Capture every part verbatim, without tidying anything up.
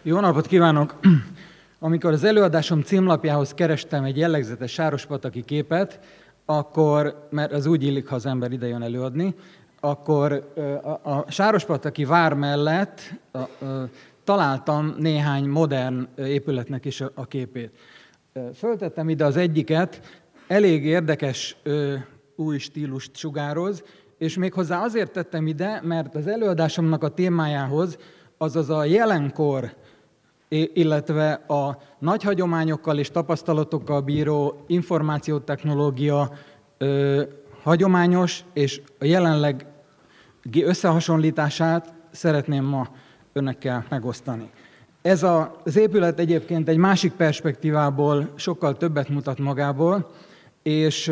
Jó napot kívánok! Amikor az előadásom címlapjához kerestem egy jellegzetes sárospataki képet, akkor, mert az úgy illik, ha az ember ide jön előadni, akkor a, a sárospataki vár mellett a, a, találtam néhány modern épületnek is a, a képét. Föltettem ide az egyiket, elég érdekes ö, új stílust sugároz, és méghozzá azért tettem ide, mert az előadásomnak a témájához, azaz a jelenkor, illetve a nagy hagyományokkal és tapasztalatokkal bíró információtechnológia ö, hagyományos és a jelenlegi összehasonlítását szeretném ma önökkel megosztani. Ez a, az épület egyébként egy másik perspektívából sokkal többet mutat magából, és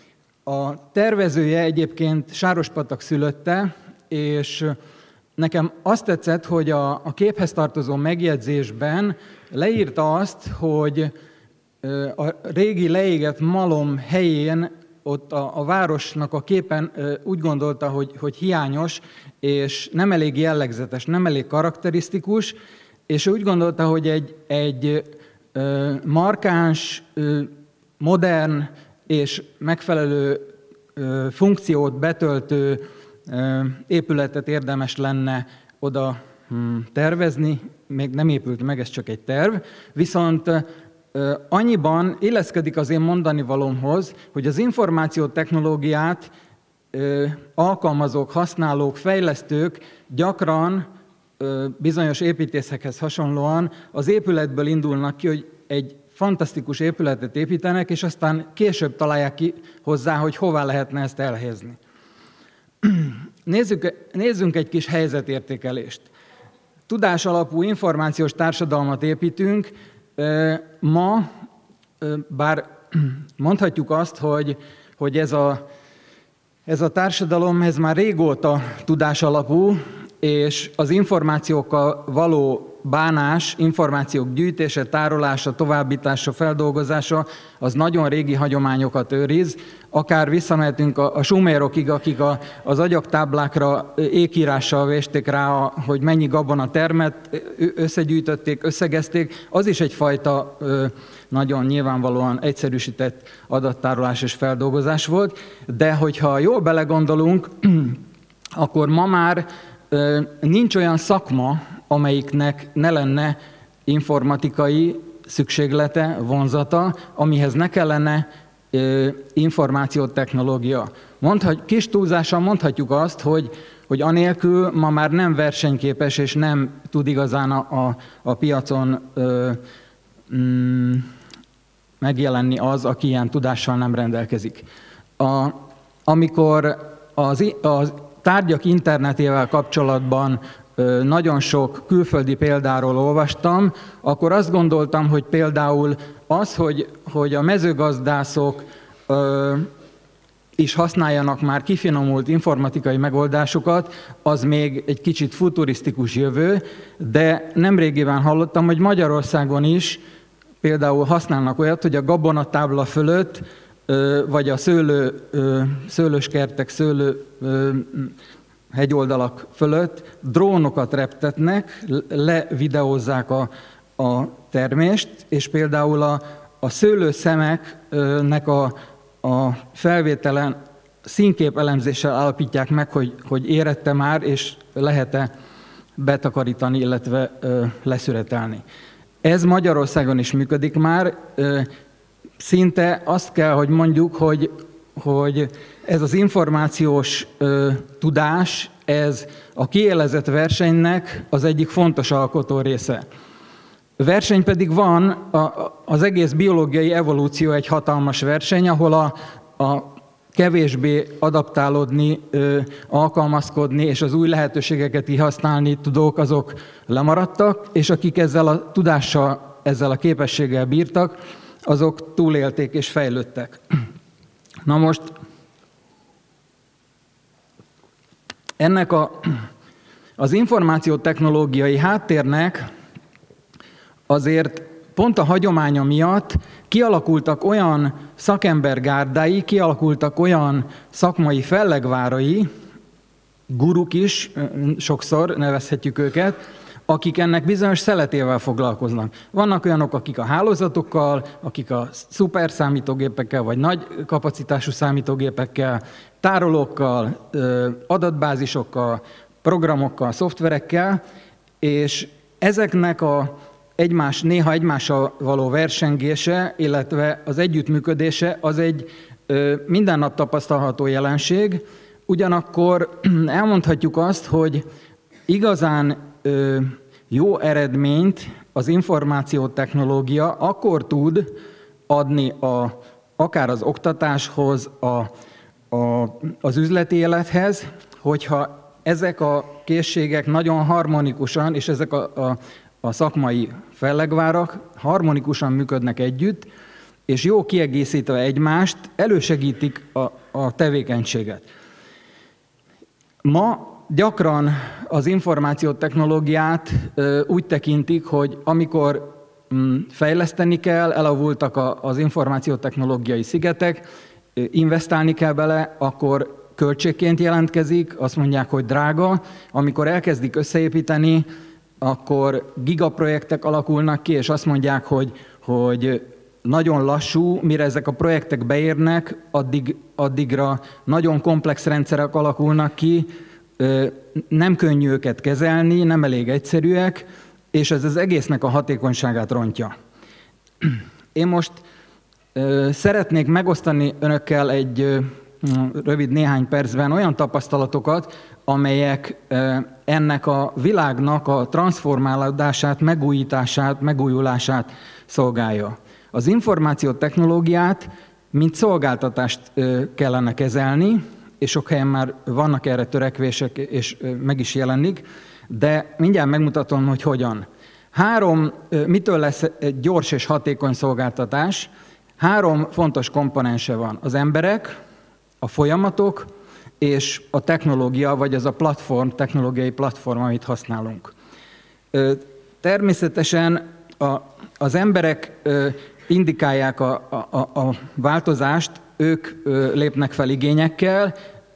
a tervezője egyébként Sárospatak szülötte, és nekem azt tetszett, hogy a, a képhez tartozó megjegyzésben leírta azt, hogy a régi leégett malom helyén ott a, a városnak a képen úgy gondolta, hogy, hogy hiányos, és nem elég jellegzetes, nem elég karakterisztikus, és úgy gondolta, hogy egy, egy markáns, modern és megfelelő funkciót betöltő épületet érdemes lenne oda tervezni, még nem épült meg, ez csak egy terv, viszont annyiban illeszkedik az én mondani valómhoz, hogy az információtechnológiát alkalmazók, használók, fejlesztők gyakran bizonyos építészekhez hasonlóan az épületből indulnak ki, hogy egy fantasztikus épületet építenek, és aztán később találják ki hozzá, hogy hová lehetne ezt elhelyezni. Nézzük, nézzünk egy kis helyzetértékelést. Tudásalapú információs társadalmat építünk. Ma, bár mondhatjuk azt, hogy, hogy ez, a, ez a társadalom ez már régóta tudásalapú, és az információkkal való bánás, információk gyűjtése, tárolása, továbbítása, feldolgozása, az nagyon régi hagyományokat őriz. Akár visszamehetünk a, a sumérokig, akik a, az agyagtáblákra ékírással vésték rá, a, hogy mennyi gabona termett, összegyűjtötték, összegezték. Az is egyfajta ö, nagyon nyilvánvalóan egyszerűsített adattárolás és feldolgozás volt. De hogyha jól belegondolunk, akkor ma már ö, nincs olyan szakma, amelyiknek ne lenne informatikai szükséglete, vonzata, amihez ne kellene ö, információtechnológia. Mondhat, kis túlzással mondhatjuk azt, hogy, hogy anélkül ma már nem versenyképes, és nem tud igazán a, a, a piacon ö, mm, megjelenni az, aki ilyen tudással nem rendelkezik. A, amikor az, az tárgyak internetével kapcsolatban nagyon sok külföldi példáról olvastam, akkor azt gondoltam, hogy például az, hogy, hogy a mezőgazdászok ö, is használjanak már kifinomult informatikai megoldásokat, az még egy kicsit futurisztikus jövő, de nemrégiben hallottam, hogy Magyarországon is például használnak olyat, hogy a gabonatábla fölött, ö, vagy a szőlő, ö, szőlőskertek, szőlő ö, hegyoldalak fölött drónokat reptetnek, levideózzák a, a termést, és például a, a szőlőszemeknek a, a felvételen színkép elemzéssel állapítják meg, hogy, hogy érette már, és lehet-e betakarítani, illetve ö, leszüretelni. Ez Magyarországon is működik már. Ö, szinte azt kell, hogy mondjuk, hogy hogy ez az információs ö, tudás, ez a kiélezett versenynek az egyik fontos alkotó része. A verseny pedig van, a, az egész biológiai evolúció egy hatalmas verseny, ahol a, a kevésbé adaptálódni, ö, alkalmazkodni és az új lehetőségeket kihasználni tudók, azok lemaradtak, és akik ezzel a tudással, ezzel a képességgel bírtak, azok túlélték és fejlődtek. Na most ennek a, az információtechnológiai háttérnek azért pont a hagyománya miatt kialakultak olyan szakembergárdái, kialakultak olyan szakmai fellegvárai, guruk is, sokszor nevezhetjük őket, akik ennek bizonyos szeletével foglalkoznak. Vannak olyanok, akik a hálózatokkal, akik a szuperszámítógépekkel, vagy nagy kapacitású számítógépekkel, tárolókkal, adatbázisokkal, programokkal, szoftverekkel, és ezeknek a egymás, néha egymással való versengése, illetve az együttműködése az egy minden nap tapasztalható jelenség. Ugyanakkor elmondhatjuk azt, hogy igazán jó eredményt az információtechnológia akkor tud adni a, akár az oktatáshoz, a, a, az üzleti élethez, hogyha ezek a készségek nagyon harmonikusan, és ezek a, a, a szakmai fellegvárak harmonikusan működnek együtt, és jó kiegészítve egymást, elősegítik a, a tevékenységet. Ma gyakran az információtechnológiát úgy tekintik, hogy amikor fejleszteni kell, elavultak az információtechnológiai szigetek, investálni kell bele, akkor költségként jelentkezik, azt mondják, hogy drága. Amikor elkezdik összeépíteni, akkor gigaprojektek alakulnak ki, és azt mondják, hogy, hogy nagyon lassú, mire ezek a projektek beérnek, addig, addigra nagyon komplex rendszerek alakulnak ki, nem könnyű őket kezelni, nem elég egyszerűek, és ez az egésznek a hatékonyságát rontja. Én most szeretnék megosztani önökkel egy rövid néhány percben olyan tapasztalatokat, amelyek ennek a világnak a transformálódását, megújítását, megújulását szolgálja. Az információtechnológiát, mint szolgáltatást kellene kezelni, és sok helyen már vannak erre törekvések, és meg is jelenik, de mindjárt megmutatom, hogy hogyan. Három, mitől lesz egy gyors és hatékony szolgáltatás? Három fontos komponense van. Az emberek, a folyamatok, és a technológia, vagy az a platform, technológiai platform, amit használunk. Természetesen a, az emberek indikálják a, a, a változást, ők lépnek fel igényekkel,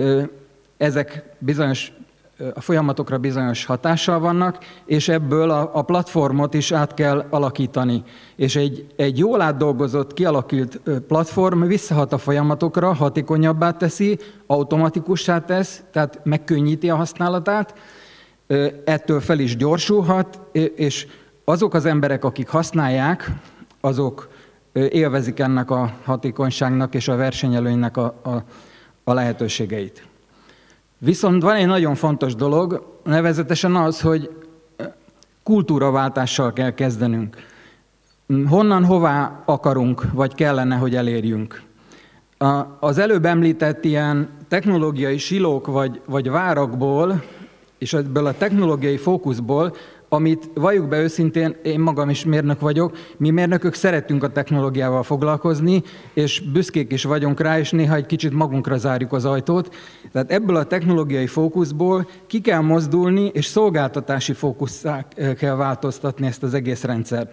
ezek bizonyos, a folyamatokra bizonyos hatással vannak, és ebből a, a platformot is át kell alakítani. És egy, egy jól átdolgozott, kialakult platform visszahat a folyamatokra, hatékonyabbá teszi, automatikussá tesz, tehát megkönnyíti a használatát, ettől fel is gyorsulhat, és azok az emberek, akik használják, azok élvezik ennek a hatékonyságnak és a versenyelőnynek a, a, a lehetőségeit. Viszont van egy nagyon fontos dolog, nevezetesen az, hogy kultúraváltással kell kezdenünk. Honnan, hová akarunk, vagy kellene, hogy elérjünk. Az előbb említett ilyen technológiai silók vagy, vagy várakból, és ebből a technológiai fókuszból, amit valljuk be őszintén, én magam is mérnök vagyok, mi mérnökök szeretünk a technológiával foglalkozni, és büszkék is vagyunk rá, és néha egy kicsit magunkra zárjuk az ajtót. Tehát ebből a technológiai fókuszból ki kell mozdulni, és szolgáltatási fókusszá kell változtatni ezt az egész rendszert.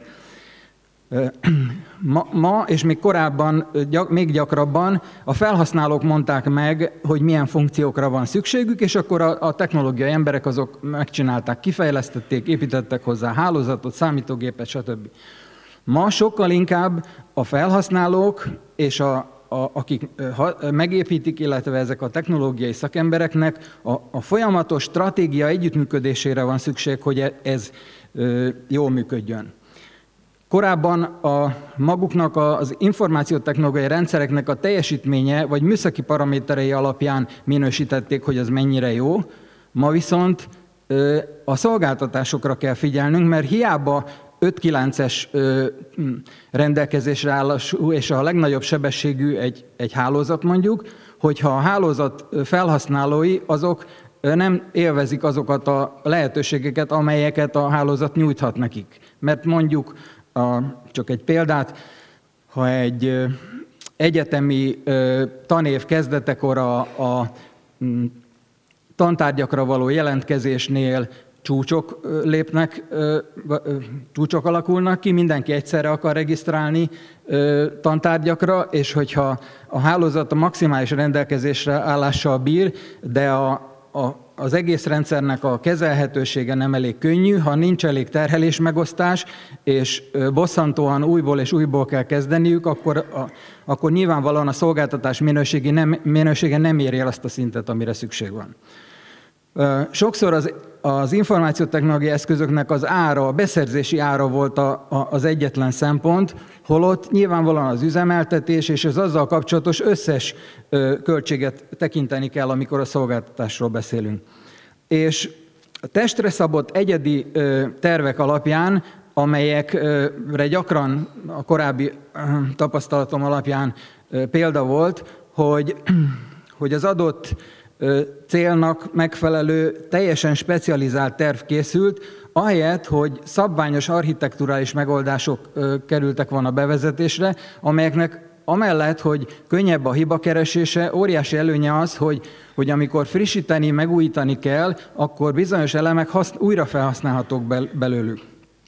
Ma, ma és még korábban, gyak, még gyakrabban a felhasználók mondták meg, hogy milyen funkciókra van szükségük, és akkor a, a technológiai emberek azok megcsinálták, kifejlesztették, építettek hozzá hálózatot, számítógépet, stb. Ma sokkal inkább a felhasználók és a, a, akik ha, megépítik, illetve ezek a technológiai szakembereknek a, a folyamatos stratégia együttműködésére van szükség, hogy ez ö, jól működjön. Korábban a maguknak az információtechnológiai rendszereknek a teljesítménye vagy műszaki paraméterei alapján minősítették, hogy az mennyire jó. Ma viszont a szolgáltatásokra kell figyelnünk, mert hiába öt kilences rendelkezésre állású és a legnagyobb sebességű egy, egy hálózat mondjuk, hogyha a hálózat felhasználói azok nem élvezik azokat a lehetőségeket, amelyeket a hálózat nyújthat nekik. Mert mondjuk A, csak egy példát, ha egy ö, egyetemi ö, tanév kezdetekor a, a m, tantárgyakra való jelentkezésnél csúcsok ö, lépnek, ö, ö, csúcsok alakulnak ki, mindenki egyszerre akar regisztrálni ö, tantárgyakra, és hogyha a hálózat a maximális rendelkezésre állással bír, de a a, az egész rendszernek a kezelhetősége nem elég könnyű, ha nincs elég terhelésmegosztás, és bosszantóan újból és újból kell kezdeniük, akkor, a, akkor nyilvánvalóan a szolgáltatás minősége nem, minősége nem éri el azt a szintet, amire szükség van. Sokszor az, az információtechnológiai eszközöknek az ára, a beszerzési ára volt a, a, az egyetlen szempont, holott nyilvánvalóan az üzemeltetés és az azzal kapcsolatos összes ö, költséget tekinteni kell, amikor a szolgáltatásról beszélünk. És a testre szabott egyedi ö, tervek alapján, amelyekre gyakran a korábbi ö, tapasztalatom alapján ö, példa volt, hogy, hogy az adott célnak megfelelő, teljesen specializált terv készült, ahelyett, hogy szabványos architekturális megoldások kerültek volna bevezetésre, amelyeknek amellett, hogy könnyebb a hibakeresése, óriási előnye az, hogy, hogy amikor frissíteni, megújítani kell, akkor bizonyos elemek hasz, újra felhasználhatók bel, belőlük.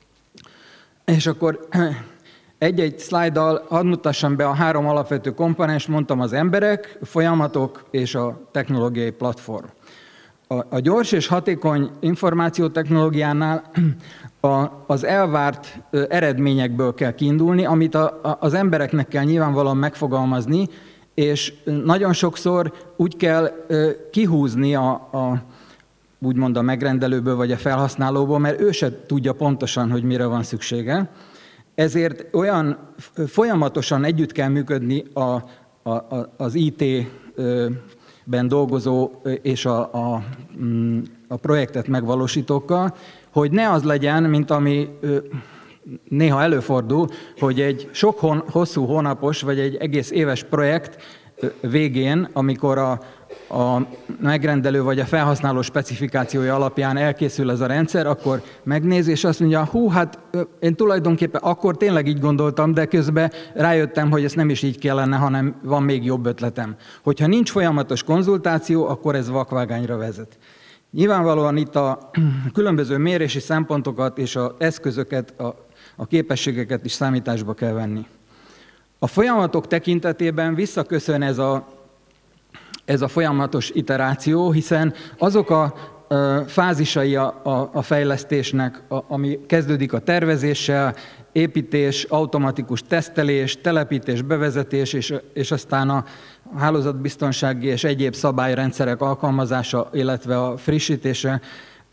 És akkor egy-egy szlájddal hadd mutassam be a három alapvető komponens, mondtam, az emberek, folyamatok és a technológiai platform. A, a gyors és hatékony információtechnológiánál a, az elvárt eredményekből kell kiindulni, amit a, a, az embereknek kell nyilvánvalóan megfogalmazni, és nagyon sokszor úgy kell kihúzni a, a úgymond a megrendelőből vagy a felhasználóból, mert ő se tudja pontosan, hogy mire van szüksége. Ezért olyan folyamatosan együtt kell működni a, a, az í té-ben dolgozó és a, a, a projektet megvalósítókkal, hogy ne az legyen, mint ami néha előfordul, hogy egy sok hon, hosszú hónapos vagy egy egész éves projekt végén, amikor a a megrendelő vagy a felhasználó specifikációja alapján elkészül ez a rendszer, akkor megnézi, és azt mondja, hú, hát én tulajdonképpen akkor tényleg így gondoltam, de közben rájöttem, hogy ez nem is így kellene, hanem van még jobb ötletem. Hogyha nincs folyamatos konzultáció, akkor ez vakvágányra vezet. Nyilvánvalóan itt a különböző mérési szempontokat és az eszközöket, a, a képességeket is számításba kell venni. A folyamatok tekintetében visszaköszön ez a ez a folyamatos iteráció, hiszen azok a fázisai a, a, a fejlesztésnek, a, ami kezdődik a tervezéssel, építés, automatikus tesztelés, telepítés, bevezetés, és, és aztán a hálózatbiztonsági és egyéb szabályrendszerek alkalmazása, illetve a frissítése,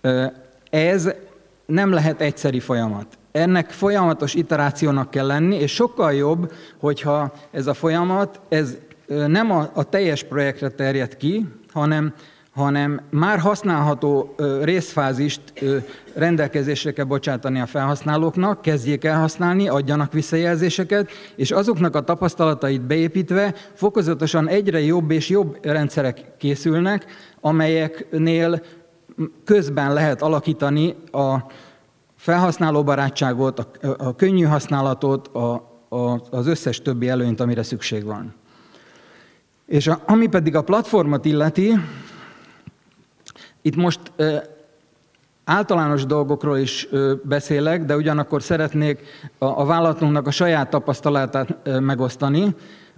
ez nem lehet egyszeri folyamat. Ennek folyamatos iterációnak kell lenni, és sokkal jobb, hogyha ez a folyamat, ez nem a, a teljes projektre terjed ki, hanem, hanem már használható ö, részfázist ö, rendelkezésre kell bocsátani a felhasználóknak, kezdjék el használni, adjanak visszajelzéseket, és azoknak a tapasztalatait beépítve fokozatosan egyre jobb és jobb rendszerek készülnek, amelyeknél közben lehet alakítani a felhasználóbarátságot, a, a könnyű használatot, a, a, az összes többi előnyt, amire szükség van. És a, ami pedig a platformot illeti, itt most ö, általános dolgokról is ö, beszélek, de ugyanakkor szeretnék a, a vállalatunknak a saját tapasztalatát ö, megosztani.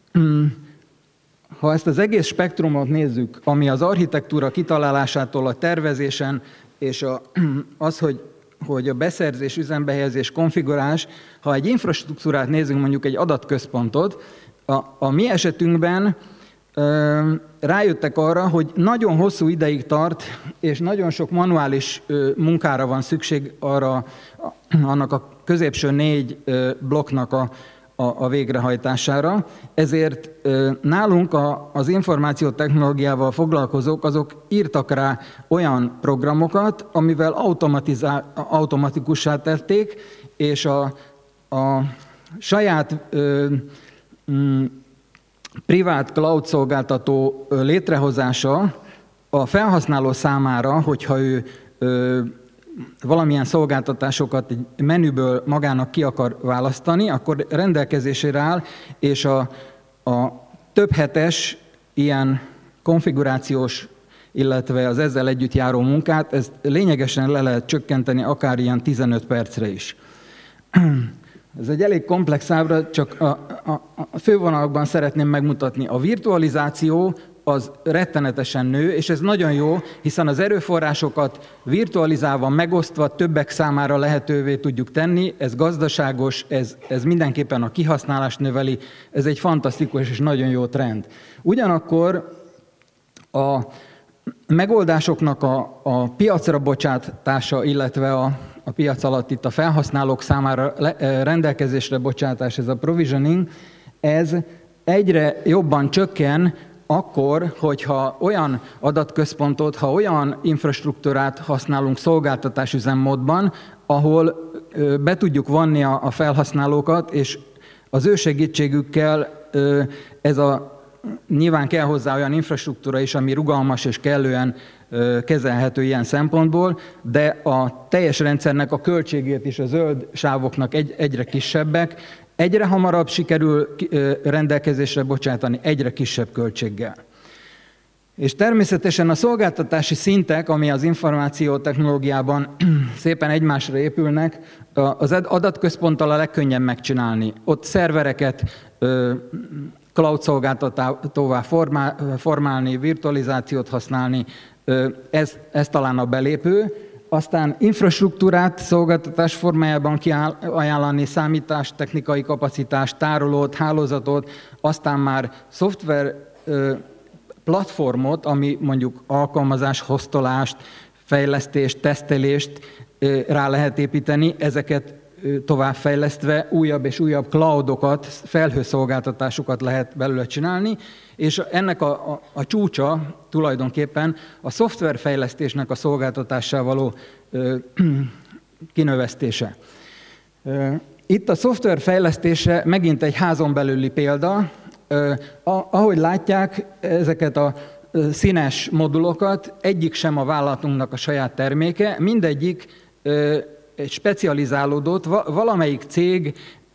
Ha ezt az egész spektrumot nézzük, ami az architektúra kitalálásától a tervezésen, és a, az, hogy, hogy a beszerzés, üzembehelyezés, konfigurálás, ha egy infrastruktúrát nézzünk, mondjuk egy adatközpontot, a, a mi esetünkben rájöttek arra, hogy nagyon hosszú ideig tart, és nagyon sok manuális munkára van szükség arra, annak a középső négy blokknak a, a, a végrehajtására. Ezért nálunk a, az információtechnológiával foglalkozók, azok írtak rá olyan programokat, amivel automatikussá tették, és a, a saját ö, m, privát cloud szolgáltató létrehozása a felhasználó számára, hogyha ő ö, valamilyen szolgáltatásokat egy menüből magának ki akar választani, akkor rendelkezésére áll, és a, a több hetes ilyen konfigurációs, illetve az ezzel együtt járó munkát, ezt lényegesen le lehet csökkenteni akár ilyen tizenöt percre is. Ez egy elég komplex ábra, csak a, a, a fővonalakban szeretném megmutatni. A virtualizáció az rettenetesen nő, és ez nagyon jó, hiszen az erőforrásokat virtualizálva, megosztva többek számára lehetővé tudjuk tenni, ez gazdaságos, ez, ez mindenképpen a kihasználást növeli, ez egy fantasztikus és nagyon jó trend. Ugyanakkor a megoldásoknak a, a piacra bocsátása, illetve a, a piac alatt itt a felhasználók számára le, rendelkezésre bocsátás, ez a provisioning, ez egyre jobban csökken akkor, hogyha olyan adatközpontot, ha olyan infrastruktúrát használunk szolgáltatás üzemmódban, ahol be tudjuk vonni a felhasználókat, és az ő segítségükkel ez a nyilván kell hozzá olyan infrastruktúra is, ami rugalmas és kellően kezelhető ilyen szempontból, de a teljes rendszernek a költségét is a zöld sávoknak egy, egyre kisebbek, egyre hamarabb sikerül rendelkezésre bocsátani, egyre kisebb költséggel. És természetesen a szolgáltatási szintek, ami az információtechnológiában szépen egymásra épülnek, az adatközponttal a legkönnyebb megcsinálni. Ott szervereket cloud szolgáltatóvá formálni, virtualizációt használni, ez, ez talán a belépő. Aztán infrastruktúrát szolgáltatás formájában kiajánlani, számítástechnikai kapacitást, tárolót, hálózatot, aztán már szoftver platformot, ami mondjuk alkalmazás, hoztolást, fejlesztést, tesztelést rá lehet építeni, ezeket továbbfejlesztve újabb és újabb cloudokat, felhőszolgáltatásokat lehet belőle csinálni, és ennek a, a, a csúcsa tulajdonképpen a szoftverfejlesztésnek a szolgáltatással való ö, kinövesztése. Itt a szoftverfejlesztése megint egy házon belüli példa. Ahogy látják, ezeket a színes modulokat, egyik sem a vállalatunknak a saját terméke, mindegyik egy specializálódott, valamelyik cég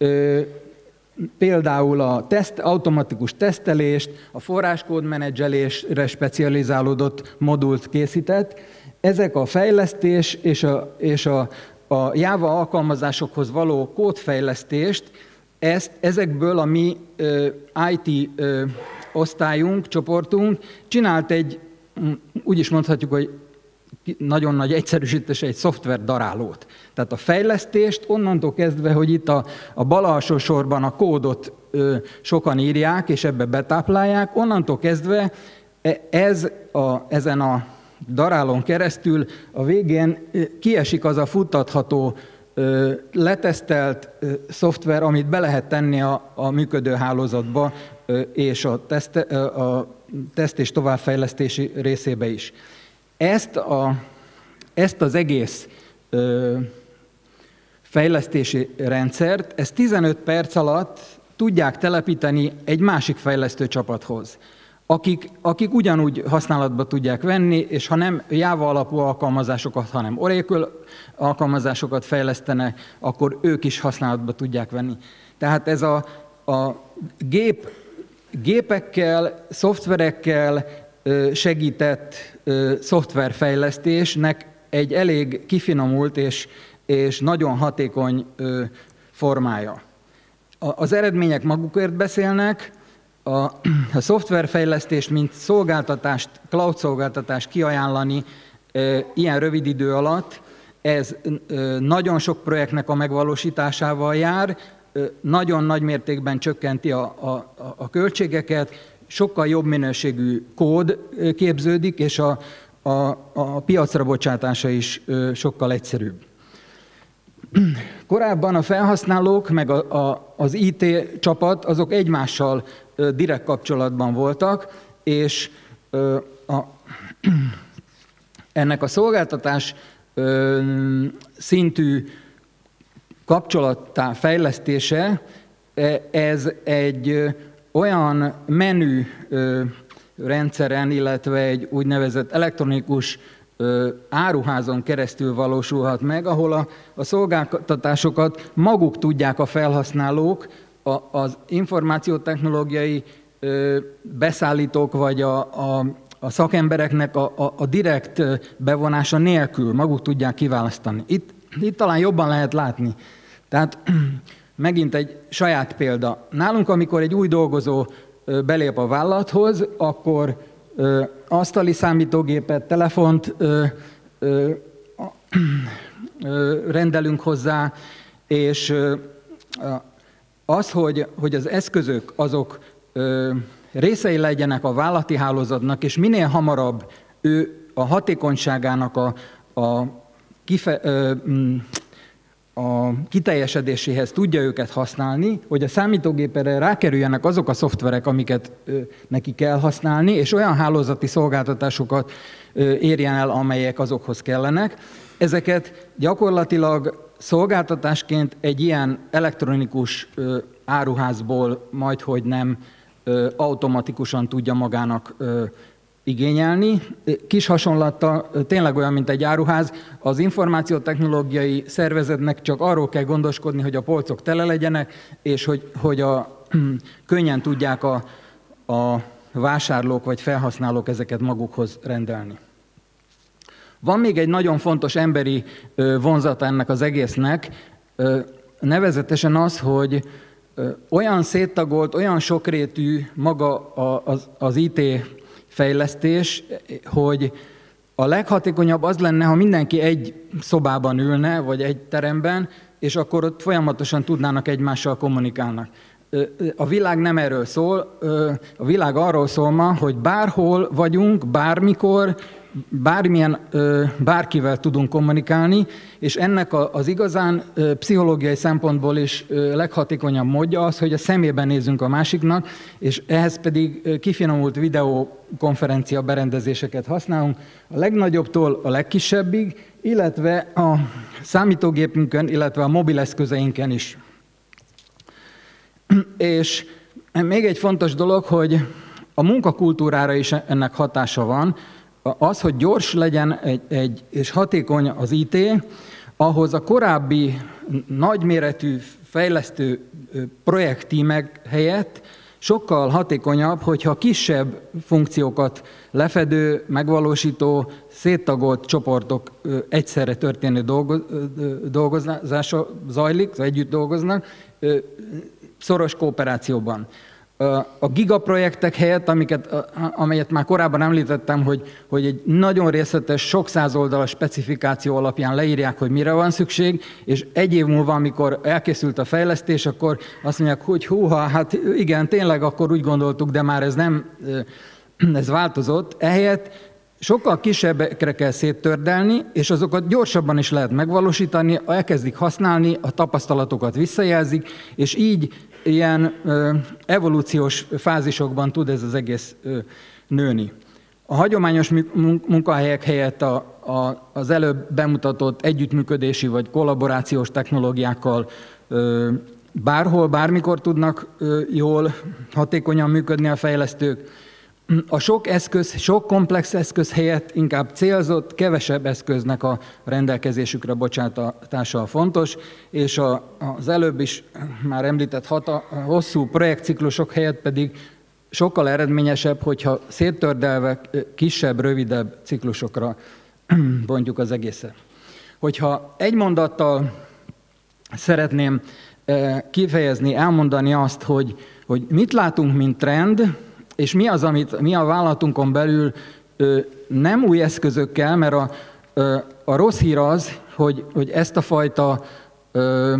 például a teszt, automatikus tesztelést, a forráskódmenedzselésre specializálódott modult készített. Ezek a fejlesztés és a, és a, a Java alkalmazásokhoz való kódfejlesztést, ezt, ezekből a mi ö, i té ö, osztályunk, csoportunk csinált egy, úgy is mondhatjuk, hogy nagyon nagy egyszerűsítés, egy szoftverdarálót. Tehát a fejlesztést onnantól kezdve, hogy itt a, a bal alsó sorban a kódot ö, sokan írják, és ebbe betáplálják, onnantól kezdve ez a, ezen a darálón keresztül a végén kiesik az a futtatható, ö, letesztelt ö, szoftver, amit be lehet tenni a, a működő hálózatba, ö, és a, teszt, ö, a teszt és továbbfejlesztési részébe is. Ezt, a, ezt az egész ö, fejlesztési rendszert, ezt tizenöt perc alatt tudják telepíteni egy másik fejlesztő csapathoz, akik, akik ugyanúgy használatba tudják venni, és ha nem Java alapú alkalmazásokat, hanem Oracle alkalmazásokat fejlesztenek, akkor ők is használatba tudják venni. Tehát ez a, a gép, gépekkel, szoftverekkel segített szoftverfejlesztésnek egy elég kifinomult és, és nagyon hatékony formája. Az eredmények magukért beszélnek, a, a szoftverfejlesztést, mint szolgáltatást, cloud szolgáltatást kiajánlani ilyen rövid idő alatt, ez nagyon sok projektnek a megvalósításával jár, nagyon nagy mértékben csökkenti a, a, a költségeket, sokkal jobb minőségű kód képződik, és a, a, a piacra bocsátása is sokkal egyszerűbb. Korábban a felhasználók, meg a, a, az i té csapat, azok egymással direkt kapcsolatban voltak, és a, ennek a szolgáltatás szintű kapcsolattá fejlesztése, ez egy olyan menü rendszeren, illetve egy úgynevezett elektronikus áruházon keresztül valósulhat meg, ahol a, a szolgáltatásokat maguk tudják a felhasználók, a, az információtechnológiai beszállítók vagy a, a, a szakembereknek a, a, a direkt bevonása nélkül maguk tudják kiválasztani. Itt, itt talán jobban lehet látni. Tehát megint egy saját példa. Nálunk, amikor egy új dolgozó belép a vállalathoz, akkor asztali számítógépet, telefont rendelünk hozzá, és az, hogy, hogy az eszközök azok részei legyenek a vállalati hálózatnak, és minél hamarabb ő a hatékonyságának a, a, kife, a kiteljesedéséhez tudja őket használni, hogy a számítógépre rákerüljenek azok a szoftverek, amiket neki kell használni, és olyan hálózati szolgáltatásokat érjen el, amelyek azokhoz kellenek. Ezeket gyakorlatilag szolgáltatásként egy ilyen elektronikus áruházból majdhogy nem automatikusan tudja magának igényelni. Kis hasonlattal, tényleg olyan, mint egy áruház, az információtechnológiai szervezetnek csak arról kell gondoskodni, hogy a polcok tele legyenek, és hogy, hogy a, könnyen tudják a, a vásárlók vagy felhasználók ezeket magukhoz rendelni. Van még egy nagyon fontos emberi vonzata ennek az egésznek, nevezetesen az, hogy olyan széttagolt, olyan sokrétű maga az, az í té fejlesztés, hogy a leghatékonyabb az lenne, ha mindenki egy szobában ülne, vagy egy teremben, és akkor ott folyamatosan tudnának egymással kommunikálni. A világ nem erről szól, a világ arról szól ma, hogy bárhol vagyunk, bármikor, bármilyen, bárkivel tudunk kommunikálni, és ennek az igazán pszichológiai szempontból is leghatékonyabb módja az, hogy a szemében nézzünk a másiknak, és ehhez pedig kifinomult videokonferencia berendezéseket használunk, a legnagyobbtól a legkisebbig, illetve a számítógépünkön, illetve a mobileszközeinken is. És még egy fontos dolog, hogy a munkakultúrára is ennek hatása van. Az, hogy gyors legyen egy, egy, és hatékony az í té, ahhoz a korábbi nagyméretű fejlesztő projekttímek helyett sokkal hatékonyabb, hogyha kisebb funkciókat lefedő, megvalósító, széttagolt csoportok egyszerre történő dolgozása zajlik, együtt dolgoznak, szoros kooperációban. A gigaprojektek helyett, amiket, amelyet már korábban említettem, hogy, hogy egy nagyon részletes, sok száz oldalas specifikáció alapján leírják, hogy mire van szükség, és egy év múlva, amikor elkészült a fejlesztés, akkor azt mondják, hogy húha, hát igen, tényleg akkor úgy gondoltuk, de már ez nem, ez változott. Ehelyett sokkal kisebbekre kell széttördelni, és azokat gyorsabban is lehet megvalósítani, elkezdik használni, a tapasztalatokat visszajelzik, és így ilyen ö, evolúciós fázisokban tud ez az egész ö, nőni. A hagyományos munkahelyek helyett a, a, az előbb bemutatott együttműködési vagy kollaborációs technológiákkal ö, bárhol, bármikor tudnak ö, jól, hatékonyan működni a fejlesztők. A sok eszköz, sok komplex eszköz helyett inkább célzott, kevesebb eszköznek a rendelkezésükre bocsátása fontos, és a, az előbb is már említett hata, hosszú projektciklusok helyett pedig sokkal eredményesebb, hogyha széttördelve kisebb, rövidebb ciklusokra bontjuk az egészet. Hogyha egy mondattal szeretném kifejezni, elmondani azt, hogy, hogy mit látunk, mint trend, és mi az, amit mi a vállalatunkon belül ö, nem új eszközökkel, mert a, ö, a rossz hír az, hogy, hogy ezt a fajta ö,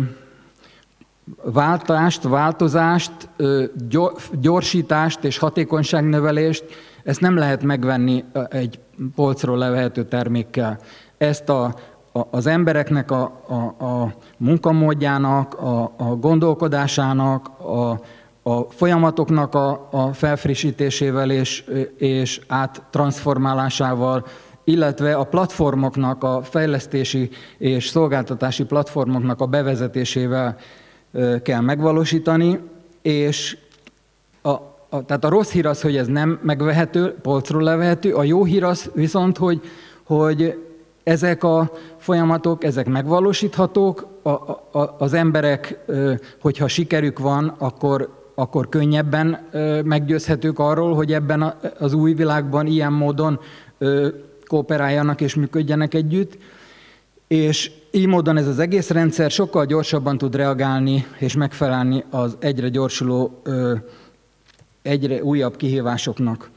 váltást, változást, ö, gyorsítást és hatékonyságnövelést, ezt nem lehet megvenni egy polcról levehető termékkel. Ezt a, a, az embereknek a, a, a munkamódjának, a, a gondolkodásának, a a folyamatoknak a, a felfrissítésével és, és áttranszformálásával, illetve a platformoknak, a fejlesztési és szolgáltatási platformoknak a bevezetésével kell megvalósítani, és a, a, tehát a rossz hír az, hogy ez nem megvehető, polcról levehető, a jó hír az viszont, hogy, hogy ezek a folyamatok, ezek megvalósíthatók, a, a, az emberek, hogyha sikerük van, akkor akkor könnyebben meggyőzhetők arról, hogy ebben az új világban ilyen módon kooperáljanak és működjenek együtt. És így módon ez az egész rendszer sokkal gyorsabban tud reagálni és megfelelni az egyre gyorsuló, egyre újabb kihívásoknak.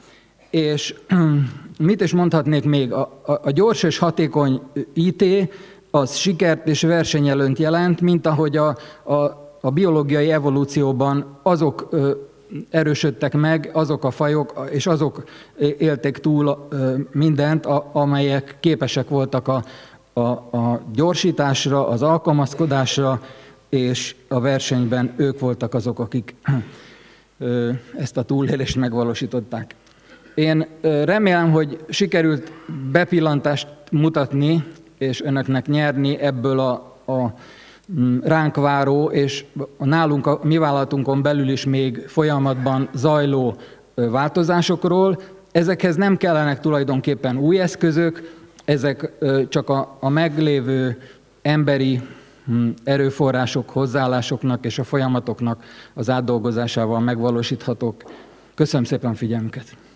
És mit is mondhatnék még? A, a, a gyors és hatékony í té az sikert és versenyelőnyt jelent, mint ahogy a, a, a biológiai evolúcióban azok ö, erősödtek meg, azok a fajok, és azok élték túl ö, mindent, a, amelyek képesek voltak a, a, a gyorsításra, az alkalmazkodásra, és a versenyben ők voltak azok, akik ö, ezt a túlélést megvalósították. Én remélem, hogy sikerült bepillantást mutatni, és önöknek nyerni ebből a, a ránk váró, és a nálunk, a mi vállalatunkon belül is még folyamatban zajló változásokról. Ezekhez nem kellenek tulajdonképpen új eszközök, ezek csak a, a meglévő emberi erőforrások, hozzáállásoknak és a folyamatoknak az átdolgozásával megvalósíthatók. Köszönöm szépen figyelmüket!